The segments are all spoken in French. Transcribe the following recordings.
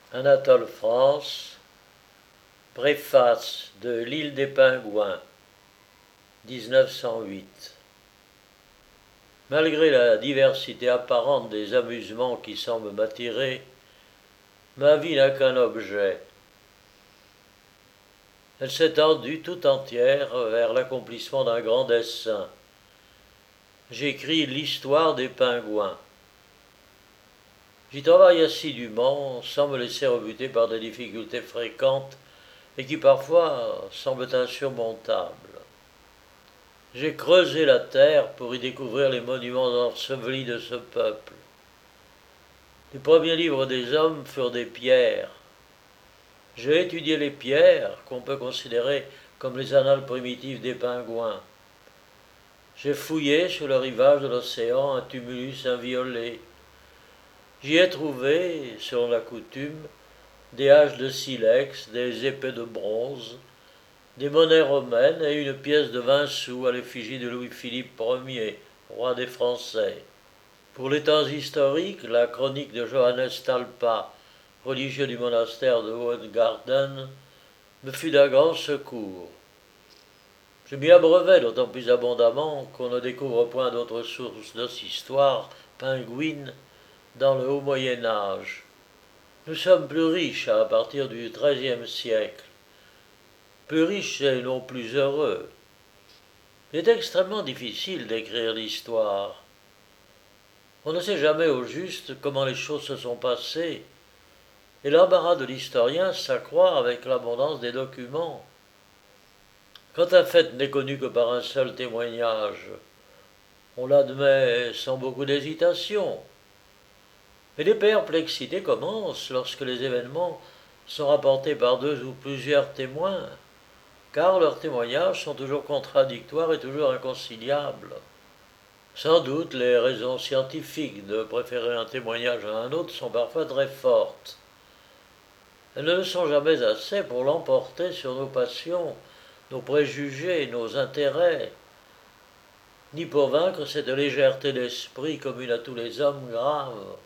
Anatole France, préface de L'île des Pingouins, 1908. Malgré la diversité apparente des amusements qui semblent m'attirer, ma vie n'a qu'un objet. Elle s'est tendue tout entière vers l'accomplissement d'un grand dessein. J'écris l'histoire des pingouins. J'y travaille assidûment, sans me laisser rebuter par des difficultés fréquentes et qui parfois semblent insurmontables. J'ai creusé la terre pour y découvrir les monuments ensevelis de ce peuple. Les premiers livres des hommes furent des pierres. J'ai étudié les pierres qu'on peut considérer comme les annales primitives des pingouins. J'ai fouillé sur le rivage de l'océan un tumulus inviolé. J'y ai trouvé, selon la coutume, des haches de silex, des épées de bronze, des monnaies romaines et une pièce de 20 sous à l'effigie de Louis-Philippe Ier, roi des Français. Pour les temps historiques, la chronique de Johannes Talpa, religieux du monastère de Hohengarten, me fut d'un grand secours. Je m'y abreuvai d'autant plus abondamment qu'on ne découvre point d'autres sources d'histoire pingouine dans le haut Moyen Âge. Nous sommes plus riches à partir du XIIIe siècle, plus riches et non plus heureux. Il est extrêmement difficile d'écrire l'histoire. On ne sait jamais au juste comment les choses se sont passées, et l'embarras de l'historien s'accroît avec l'abondance des documents. Quand un fait n'est connu que par un seul témoignage, on l'admet sans beaucoup d'hésitation. Mais les perplexités commencent lorsque les événements sont rapportés par deux ou plusieurs témoins, car leurs témoignages sont toujours contradictoires et toujours inconciliables. Sans doute, les raisons scientifiques de préférer un témoignage à un autre sont parfois très fortes. Elles ne le sont jamais assez pour l'emporter sur nos passions, nos préjugés, nos intérêts, ni pour vaincre cette légèreté d'esprit commune à tous les hommes graves,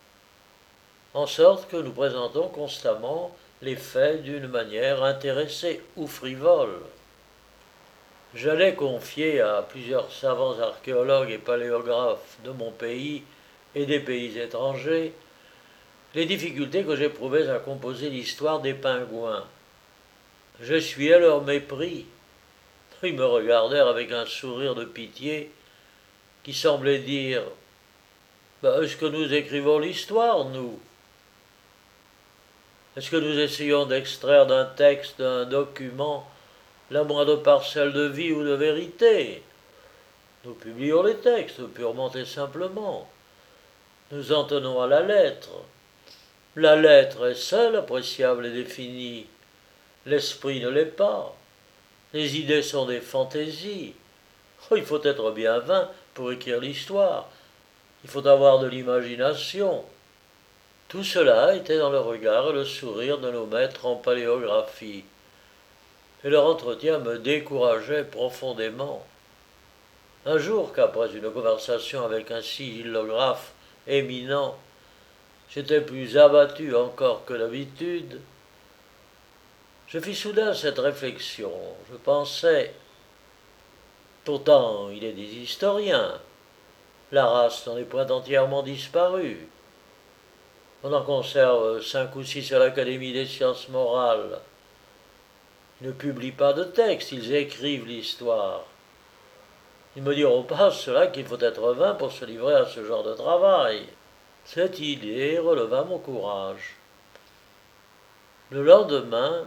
en sorte que nous présentons constamment les faits d'une manière intéressée ou frivole. J'allais confier à plusieurs savants archéologues et paléographes de mon pays et des pays étrangers les difficultés que j'éprouvais à composer l'histoire des pingouins. J'essuyais leur mépris. Ils me regardèrent avec un sourire de pitié qui semblait dire est-ce que nous écrivons l'histoire, nous? Est-ce que nous essayons d'extraire d'un texte, d'un document, la moindre parcelle de vie ou de vérité? Nous publions les textes purement et simplement. Nous en tenons à la lettre. La lettre est seule appréciable et définie. L'esprit ne l'est pas. Les idées sont des fantaisies. Il faut être bien vain pour écrire l'histoire. Il faut avoir de l'imagination. Tout cela était dans le regard et le sourire de nos maîtres en paléographie. Et leur entretien me décourageait profondément. Un jour qu'après une conversation avec un sigillographe éminent, j'étais plus abattu encore que d'habitude, je fis soudain cette réflexion. Je pensais, pourtant il est des historiens, la race n'en est point entièrement disparue. On en conserve 5 ou 6 à l'Académie des sciences morales. Ils ne publient pas de texte, ils écrivent l'histoire. Ils ne me diront pas cela qu'il faut être vain pour se livrer à ce genre de travail. Cette idée releva mon courage. Le lendemain,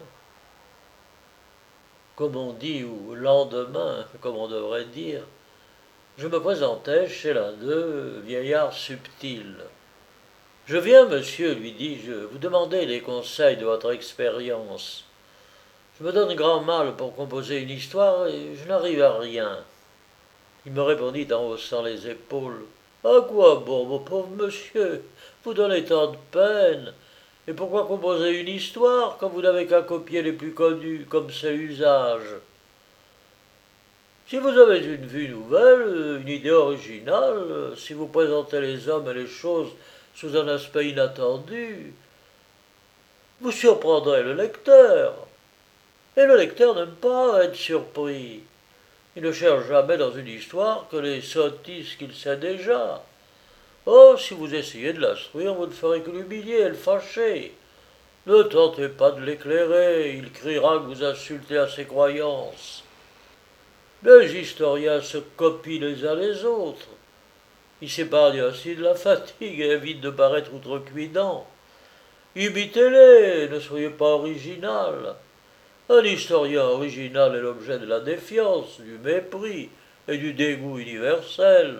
comme on dit, ou lendemain, comme on devrait dire, je me présentai chez l'un d'eux, vieillard subtil. Je viens, monsieur, lui dis-je, vous demander les conseils de votre expérience. Je me donne grand mal pour composer une histoire et je n'arrive à rien. Il me répondit en haussant les épaules. À quoi bon, mon pauvre monsieur? Vous donnez tant de peine. Et pourquoi composer une histoire quand vous n'avez qu'à copier les plus connus, comme c'est usage? Si vous avez une vue nouvelle, une idée originale, si vous présentez les hommes et les choses sous un aspect inattendu, vous surprendrez le lecteur. Et le lecteur n'aime pas être surpris. Il ne cherche jamais dans une histoire que les sottises qu'il sait déjà. Oh, si vous essayez de l'instruire, vous ne ferez que l'humilier et le fâcher. Ne tentez pas de l'éclairer, il criera que vous insultez à ses croyances. Les historiens se copient les uns les autres. Ils s'épargnent ainsi de la fatigue et évitent de paraître outrecuidants. Imitez-les, ne soyez pas original. Un historien original est l'objet de la défiance, du mépris et du dégoût universel.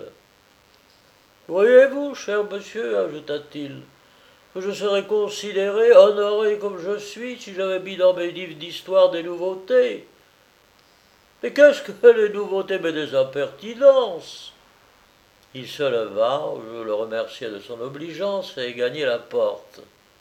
Voyez-vous, cher monsieur, ajouta-t-il, que je serais considéré, honoré comme je suis, si j'avais mis dans mes livres d'histoire des nouveautés. Mais qu'est-ce que les nouveautés, mais des impertinences? Il se leva, je le remerciai de son obligeance et gagnai la porte.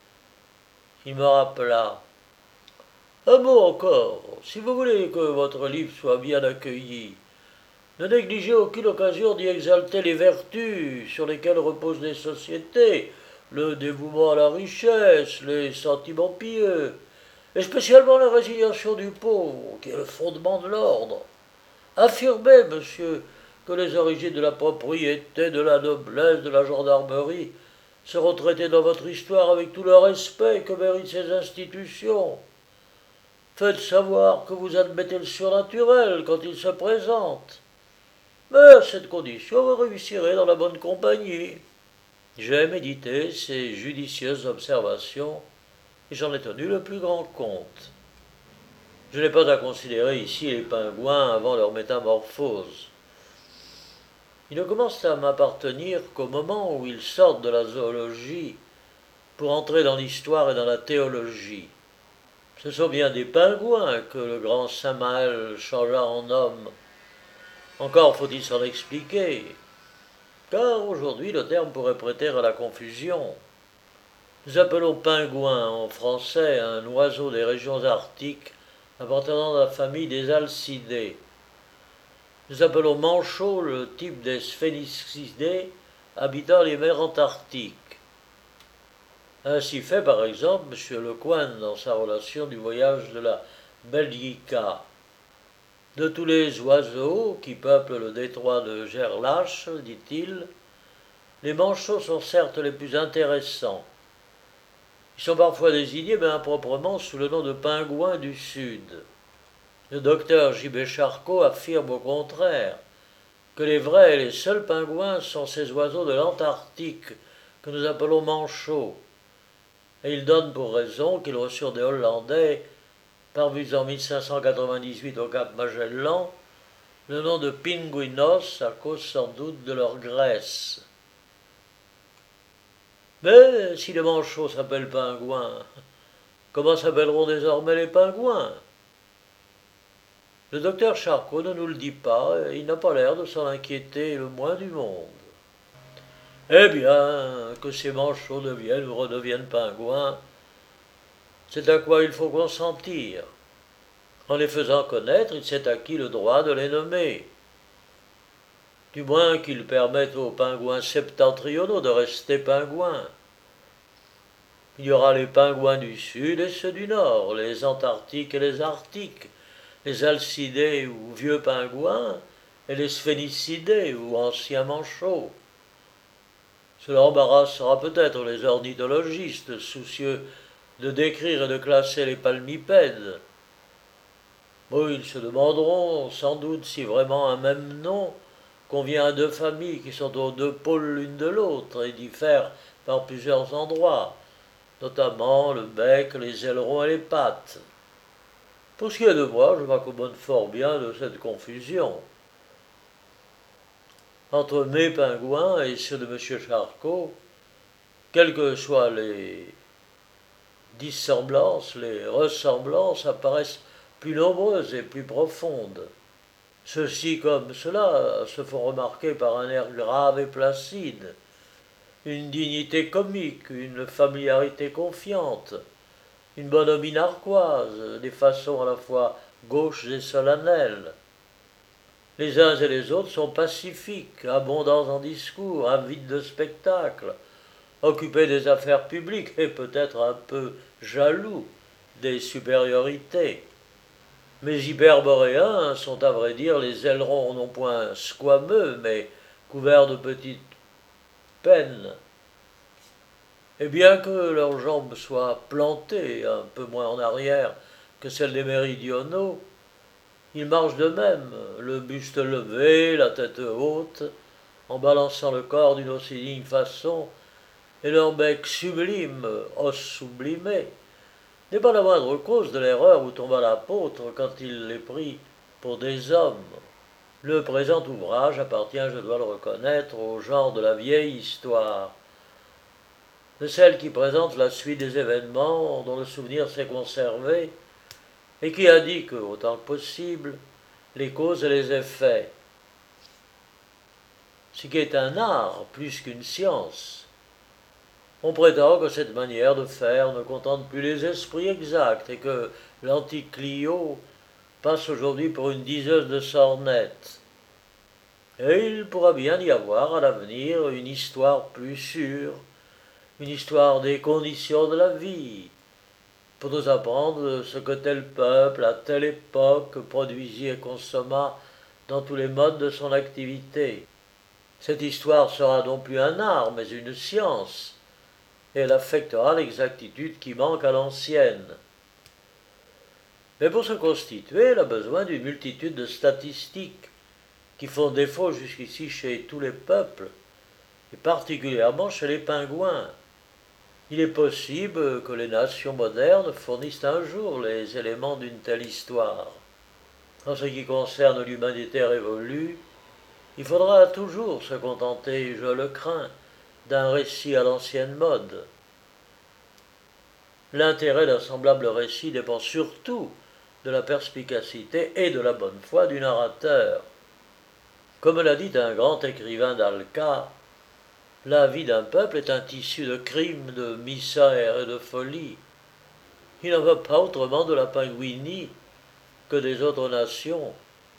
Il me rappela. Un mot encore, si vous voulez que votre livre soit bien accueilli, ne négligez aucune occasion d'y exalter les vertus sur lesquelles reposent les sociétés, le dévouement à la richesse, les sentiments pieux, et spécialement la résignation du pauvre, qui est le fondement de l'ordre. Affirmez, monsieur, que les origines de la propriété, de la noblesse, de la gendarmerie seront traitées dans votre histoire avec tout le respect que méritent ces institutions. Faites savoir que vous admettez le surnaturel quand il se présente. Mais à cette condition, vous réussirez dans la bonne compagnie. J'ai médité ces judicieuses observations et j'en ai tenu le plus grand compte. Je n'ai pas à considérer ici les pingouins avant leur métamorphose. Ils ne commencent à m'appartenir qu'au moment où ils sortent de la zoologie pour entrer dans l'histoire et dans la théologie. Ce sont bien des pingouins que le grand Saint-Maël changea en hommes. Encore faut-il s'en expliquer, car aujourd'hui le terme pourrait prêter à la confusion. Nous appelons pingouin en français un oiseau des régions arctiques appartenant à la famille des alcidés. Nous appelons manchot le type des sphénicidés habitant les mers antarctiques. Ainsi fait par exemple M. Lecointre dans sa relation du voyage de la Belgica. De tous les oiseaux qui peuplent le détroit de Gerlache, dit-il, les manchots sont certes les plus intéressants. Ils sont parfois désignés, mais improprement, sous le nom de pingouins du Sud. Le docteur J.B. Charcot affirme au contraire que les vrais et les seuls pingouins sont ces oiseaux de l'Antarctique que nous appelons manchots. Et il donne pour raison qu'ils reçurent des Hollandais, parvenus en 1598 au cap Magellan, le nom de pingüinos à cause sans doute de leur graisse. Mais si les manchots s'appellent pingouins, comment s'appelleront désormais les pingouins? Le docteur Charcot ne nous le dit pas, et il n'a pas l'air de s'en inquiéter le moins du monde. Eh bien, que ces manchots deviennent ou redeviennent pingouins, c'est à quoi il faut consentir. En les faisant connaître, il s'est acquis le droit de les nommer. Du moins qu'ils permettent aux pingouins septentrionaux de rester pingouins. Il y aura les pingouins du sud et ceux du nord, les antarctiques et les arctiques, les alcidés ou vieux pingouins et les sphénicidés ou anciens manchots. Cela embarrassera peut-être les ornithologistes soucieux de décrire et de classer les palmipèdes. Bon, ils se demanderont sans doute si vraiment un même nom convient à deux familles qui sont aux deux pôles l'une de l'autre et diffèrent par plusieurs endroits, notamment le bec, les ailerons et les pattes. Pour ce qui est de moi, je m'accommode fort bien de cette confusion. Entre mes pingouins et ceux de M. Charcot, quelles que soient les dissemblances, les ressemblances apparaissent plus nombreuses et plus profondes. Ceux-ci comme ceux-là se font remarquer par un air grave et placide, une dignité comique, une familiarité confiante, une bonhomie narquoise, des façons à la fois gauches et solennelles. Les uns et les autres sont pacifiques, abondants en discours, avides de spectacle, occupés des affaires publiques et peut-être un peu jaloux des supériorités. Mes hyperboréens sont à vrai dire les ailerons non point squameux, mais couverts de petites pennes. Et bien que leurs jambes soient plantées un peu moins en arrière que celles des méridionaux, ils marchent de même, le buste levé, la tête haute, en balançant le corps d'une aussi digne façon, et leur bec sublime, os sublimé, n'est pas la moindre cause de l'erreur où tomba l'apôtre quand il les prit pour des hommes. Le présent ouvrage appartient, je dois le reconnaître, au genre de la vieille histoire, de celle qui présente la suite des événements dont le souvenir s'est conservé et qui indique, autant que possible, les causes et les effets. Ce qui est un art plus qu'une science. On prétend que cette manière de faire ne contente plus les esprits exacts et que l'antique Clio passe aujourd'hui pour une diseuse de sornettes. Et il pourra bien y avoir à l'avenir une histoire plus sûre, une histoire des conditions de la vie, pour nous apprendre ce que tel peuple, à telle époque, produisit et consomma dans tous les modes de son activité. Cette histoire sera non plus un art, mais une science, et elle affectera l'exactitude qui manque à l'ancienne. Mais pour se constituer, elle a besoin d'une multitude de statistiques qui font défaut jusqu'ici chez tous les peuples, et particulièrement chez les pingouins. Il est possible que les nations modernes fournissent un jour les éléments d'une telle histoire. En ce qui concerne l'humanité révolue, il faudra toujours se contenter, je le crains, d'un récit à l'ancienne mode. L'intérêt d'un semblable récit dépend surtout de la perspicacité et de la bonne foi du narrateur. Comme l'a dit un grand écrivain d'Alca, la vie d'un peuple est un tissu de crimes, de misère et de folie. Il n'en va pas autrement de la Pingouinie que des autres nations.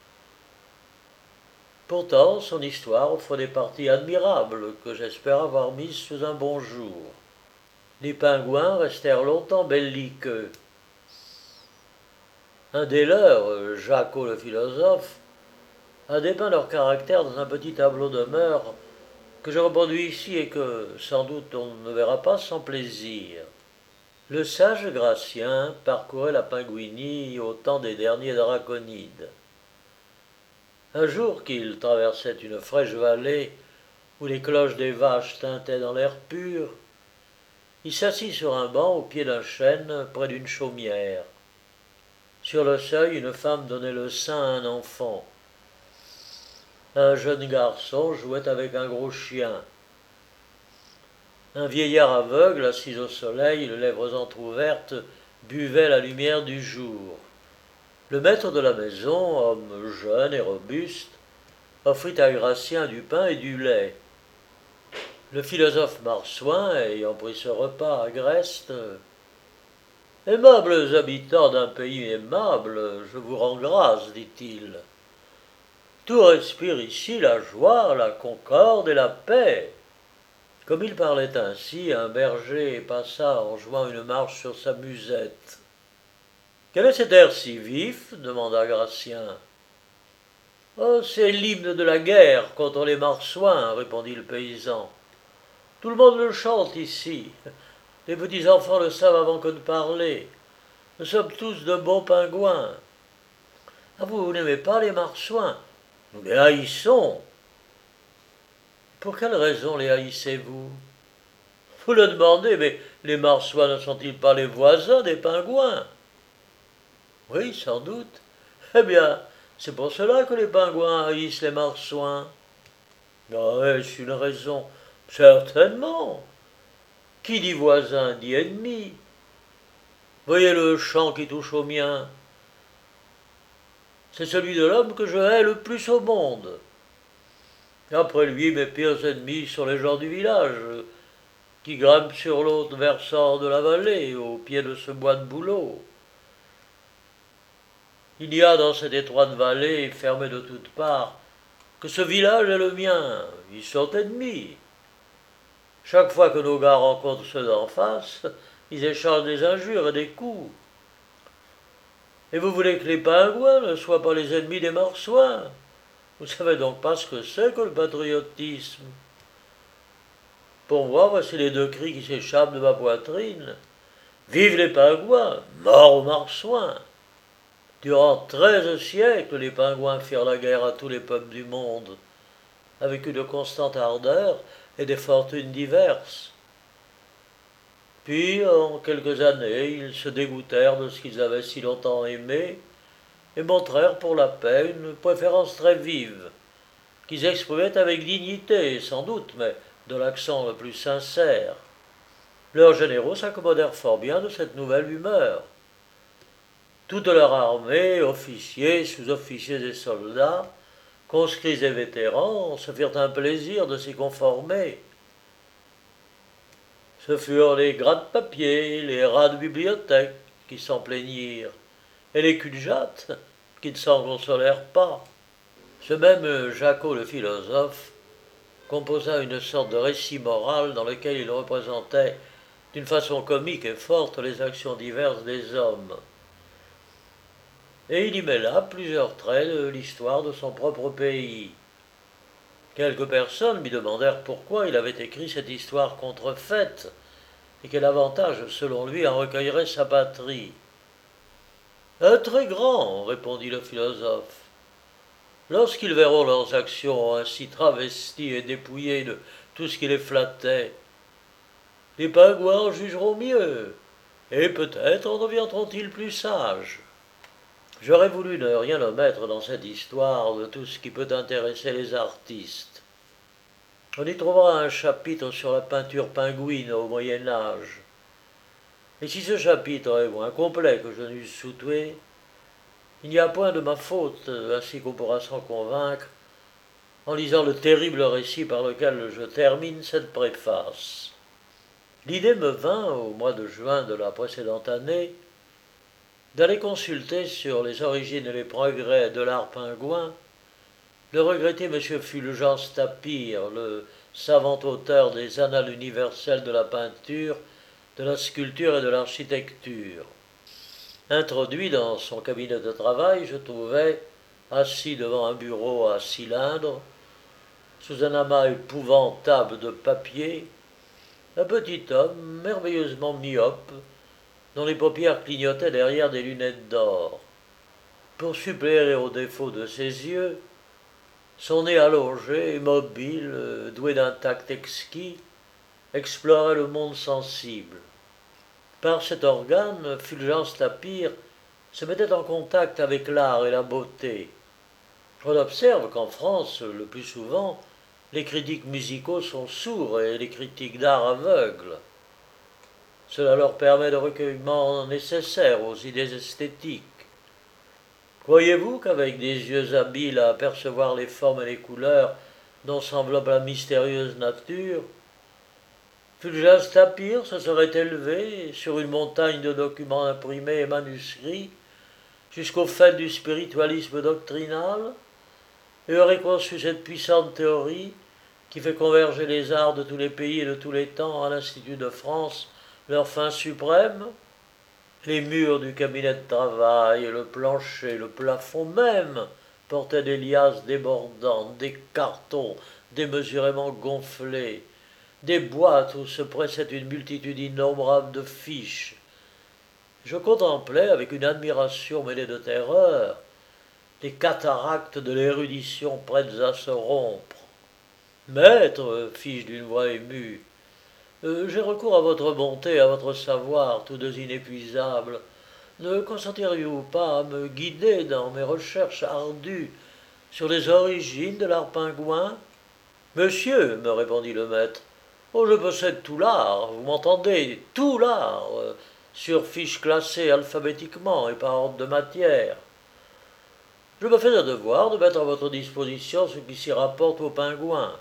Pourtant, son histoire offre des parties admirables que j'espère avoir mises sous un bon jour. Les pingouins restèrent longtemps belliqueux. Un des leurs, Jaco le philosophe, a dépeint leur caractère dans un petit tableau de mœurs que je reproduis ici et que, sans doute, on ne verra pas sans plaisir. Le sage Gratien parcourait la Pingouinie au temps des derniers draconides. Un jour qu'il traversait une fraîche vallée où les cloches des vaches tintaient dans l'air pur, il s'assit sur un banc au pied d'un chêne près d'une chaumière. Sur le seuil, une femme donnait le sein à un enfant. Un jeune garçon jouait avec un gros chien. Un vieillard aveugle, assis au soleil, les lèvres entr'ouvertes, buvait la lumière du jour. Le maître de la maison, homme jeune et robuste, offrit à Gratien du pain et du lait. Le philosophe marsouin, ayant pris ce repas agreste, « Aimables habitants d'un pays aimable, je vous rends grâce, dit-il. Tout respire ici la joie, la concorde et la paix. » Comme il parlait ainsi, un berger passa en jouant une marche sur sa musette. « Quel est cet air si vif » demanda Gratien. « Oh, c'est l'hymne de la guerre contre les marsouins, répondit le paysan. Tout le monde le chante ici. Les petits enfants le savent avant que de parler. Nous sommes tous de bons pingouins. Ah, vous n'aimez pas les marsouins? Nous les haïssons. Pour quelle raison les haïssez-vous? Vous le demandez, mais les marsouins ne sont-ils pas les voisins des pingouins? Oui, sans doute. Eh bien, c'est pour cela que les pingouins haïssent les marsouins. Est-ce une raison? Certainement. Qui dit voisin dit ennemi. Voyez le champ qui touche au mien. C'est celui de l'homme que je hais le plus au monde. Après lui, mes pires ennemis sont les gens du village, qui grimpent sur l'autre versant de la vallée, au pied de ce bois de bouleau. Il y a dans cette étroite vallée, fermée de toutes parts, que ce village est le mien. Ils sont ennemis. Chaque fois que nos gars rencontrent ceux d'en face, ils échangent des injures et des coups. Et vous voulez que les pingouins ne soient pas les ennemis des marsouins? Vous savez donc pas ce que c'est que le patriotisme. Pour moi, voici les deux cris qui s'échappent de ma poitrine. Vive les pingouins, mort aux marsouins. Durant 13 siècles, les pingouins firent la guerre à tous les peuples du monde, avec une constante ardeur et des fortunes diverses. Puis, en quelques années, ils se dégoûtèrent de ce qu'ils avaient si longtemps aimé et montrèrent pour la paix une préférence très vive, qu'ils exprimaient avec dignité, sans doute, mais de l'accent le plus sincère. Leurs généraux s'accommodèrent fort bien de cette nouvelle humeur. Toute leur armée, officiers, sous-officiers et soldats, conscrits et vétérans, se firent un plaisir de s'y conformer. Ce furent les gras de papier, les rats de bibliothèque qui s'en plaignirent, et les cul-de-jatte qui ne s'en consolèrent pas. Ce même Jaco le philosophe composa une sorte de récit moral dans lequel il représentait d'une façon comique et forte les actions diverses des hommes. Et il y mêla plusieurs traits de l'histoire de son propre pays. Quelques personnes lui demandèrent pourquoi il avait écrit cette histoire contrefaite, et quel avantage, selon lui, en recueillerait sa patrie. Un très grand, répondit le philosophe. Lorsqu'ils verront leurs actions ainsi travesties et dépouillées de tout ce qui les flattait, les pingouins en jugeront mieux, et peut-être en deviendront-ils plus sages. J'aurais voulu ne rien omettre dans cette histoire de tout ce qui peut intéresser les artistes. On y trouvera un chapitre sur la peinture pingouine au Moyen Âge. Et si ce chapitre est moins complet que je n'eusse souhaité, il n'y a point de ma faute, ainsi qu'on pourra s'en convaincre, en lisant le terrible récit par lequel je termine cette préface. L'idée me vint, au mois de juin de la précédente année, d'aller consulter sur les origines et les progrès de l'art pingouin le regretté M. Fulgence Tapir, le savant auteur des Annales universelles de la peinture, de la sculpture et de l'architecture. Introduit dans son cabinet de travail, je trouvais, assis devant un bureau à cylindre, sous un amas épouvantable de papier, un petit homme merveilleusement myope, dont les paupières clignotaient derrière des lunettes d'or. Pour suppléer aux défauts de ses yeux, son nez allongé, immobile, doué d'un tact exquis, explorait le monde sensible. Par cet organe, Fulgence Tapir se mettait en contact avec l'art et la beauté. On observe qu'en France, le plus souvent, les critiques musicaux sont sourds et les critiques d'art aveugles. Cela leur permet le recueillement nécessaire aux idées esthétiques. Croyez-vous qu'avec des yeux habiles à apercevoir les formes et les couleurs dont s'enveloppe la mystérieuse nature, Fulgence Tapir se serait élevé sur une montagne de documents imprimés et manuscrits jusqu'au fait du spiritualisme doctrinal et aurait conçu cette puissante théorie qui fait converger les arts de tous les pays et de tous les temps à l'Institut de France, leur fin suprême? Les murs du cabinet de travail, le plancher, le plafond même portaient des liasses débordantes, des cartons démesurément gonflés, des boîtes où se pressait une multitude innombrable de fiches. Je contemplais avec une admiration mêlée de terreur les cataractes de l'érudition prêtes à se rompre. Maître, fis-je d'une voix émue, j'ai recours à votre bonté, à votre savoir, tous deux inépuisables. Ne consentiriez-vous pas à me guider dans mes recherches ardues sur les origines de l'art pingouin? Monsieur, me répondit le maître, oh, je possède tout l'art, vous m'entendez, tout l'art, sur fiches classées alphabétiquement et par ordre de matière. Je me fais un devoir de mettre à votre disposition ce qui s'y rapporte aux pingouins.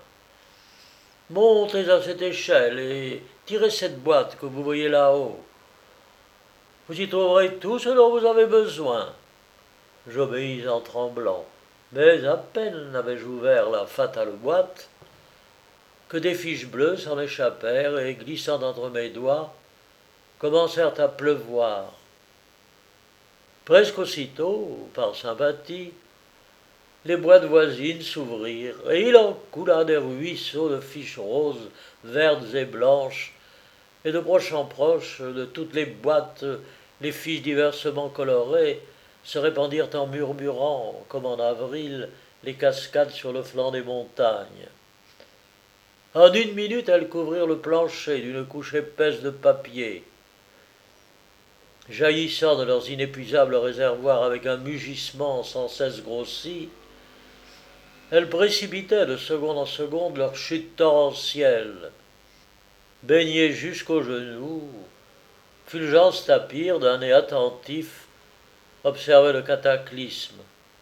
Montez à cette échelle et tirez cette boîte que vous voyez là-haut. Vous y trouverez tout ce dont vous avez besoin. J'obéis en tremblant, mais à peine n'avais-je ouvert la fatale boîte que des fiches bleues s'en échappèrent et, glissant entre mes doigts, commencèrent à pleuvoir. Presque aussitôt, par sympathie, les boîtes voisines s'ouvrirent, et il en coula des ruisseaux de fiches roses, vertes et blanches, et de proche en proche, de toutes les boîtes, les fiches diversement colorées se répandirent en murmurant, comme en avril, les cascades sur le flanc des montagnes. En une minute, elles couvrirent le plancher d'une couche épaisse de papier. Jaillissant de leurs inépuisables réservoirs avec un mugissement sans cesse grossi, elles précipitaient de seconde en seconde leur chute torrentielle. Baigné jusqu'aux genoux, Fulgence Tapir, d'un nez attentif, observait le cataclysme.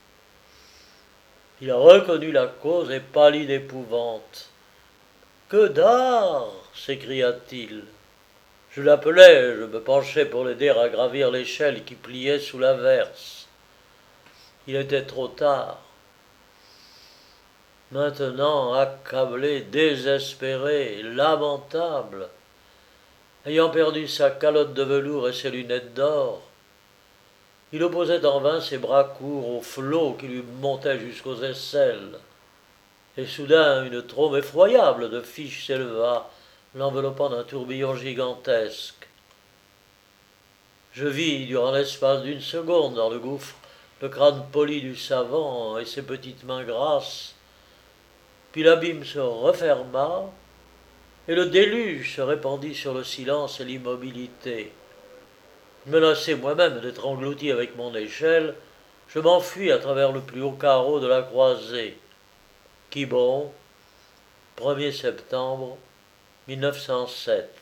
Il reconnut la cause et pâlit d'épouvante. Que d'art s'écria-t-il. Je l'appelai, je me penchai pour l'aider à gravir l'échelle qui pliait sous l'averse. Il était trop tard. Maintenant, accablé, désespéré, lamentable, ayant perdu sa calotte de velours et ses lunettes d'or, il opposait en vain ses bras courts aux flots qui lui montaient jusqu'aux aisselles. Et soudain, une trombe effroyable de fiches s'éleva, l'enveloppant d'un tourbillon gigantesque. Je vis, durant l'espace d'une seconde, dans le gouffre, le crâne poli du savant et ses petites mains grasses, puis l'abîme se referma, et le déluge se répandit sur le silence et l'immobilité. Menacé moi-même d'être englouti avec mon échelle, je m'enfuis à travers le plus haut carreau de la croisée. Quiberon, 1er septembre 1907.